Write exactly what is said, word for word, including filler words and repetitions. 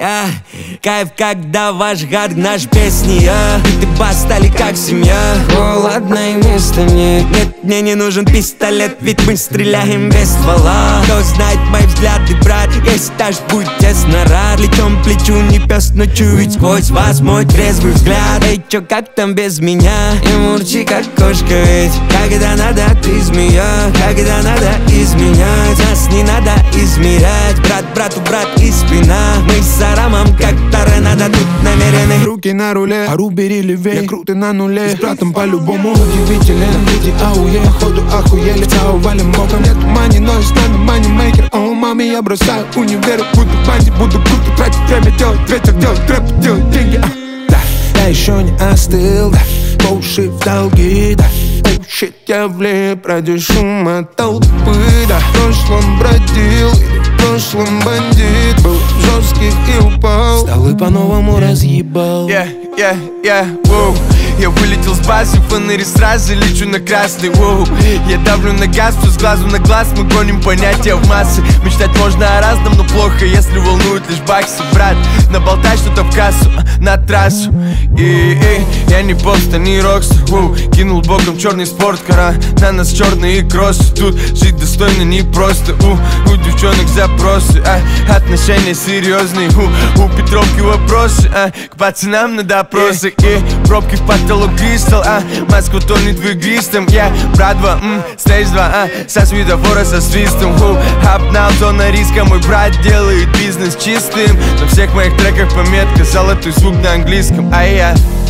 а? Кайф, когда ваш гад наш песни, а? И ты бас стали как семья. Холодно и места нет. Нет, мне не нужен пистолет, ведь мы стреляем без ствола. Кто знает мои взгляды, брат, если даже будет тесно рад. Плечом к плечу не пес, но чует сквозь вас мой трезвый взгляд. Эй, чё, как там без меня? И мурчи, как кошка, ведь когда надо, ты змея. Когда надо изменять, нас не надо измерять. Брат брату брат и спина. Мы с Арамом как торнадо тут намерены. Руки на руле, ару бери левей. Я крутый на нуле, с братом по-любому удивителен. Люди ауе, ходу охуели. Цау валим боком, нету мани, но есть нами манимейкер. О, маме, я бросаю универ. Буду банди, буду круто тратить время. Делать ветер, делать рэп, делать деньги, а. Да, я еще не остыл, да. По в долги, да. Oh shit, я влип ради шума толпы, да. В прошлом бродил, в прошлом бандит. Был жестких и упал, стал и по-новому разъебал. Yeah, yeah, yeah, wow. Я вылетел с базы, фонари сразу лечу на красный, воу. Я давлю на газ, с глазу на глаз, мы гоним понятия в массы. Мечтать можно о разном, но плохо, если волнуют лишь баксы. Брат, наболтай что-то в кассу, на трассу. И, и, я не попста, не рокстер, воу. Кинул боком черный спорткара, на нас черные кроссы. Тут жить достойно непросто, у, у девчонок запросы, а. Отношения серьезные, у, у Петровки вопросы, а. К пацанам на допросы, и пробки в потолок кристалл, а. Москва тонет в игристом, я, братва, м, стейдж два, а. Со светофора со свистом, у. Обнал, зона риска, мой брат делает бизнес чистым. На всех моих треках пометка, золотой звук на английском, а я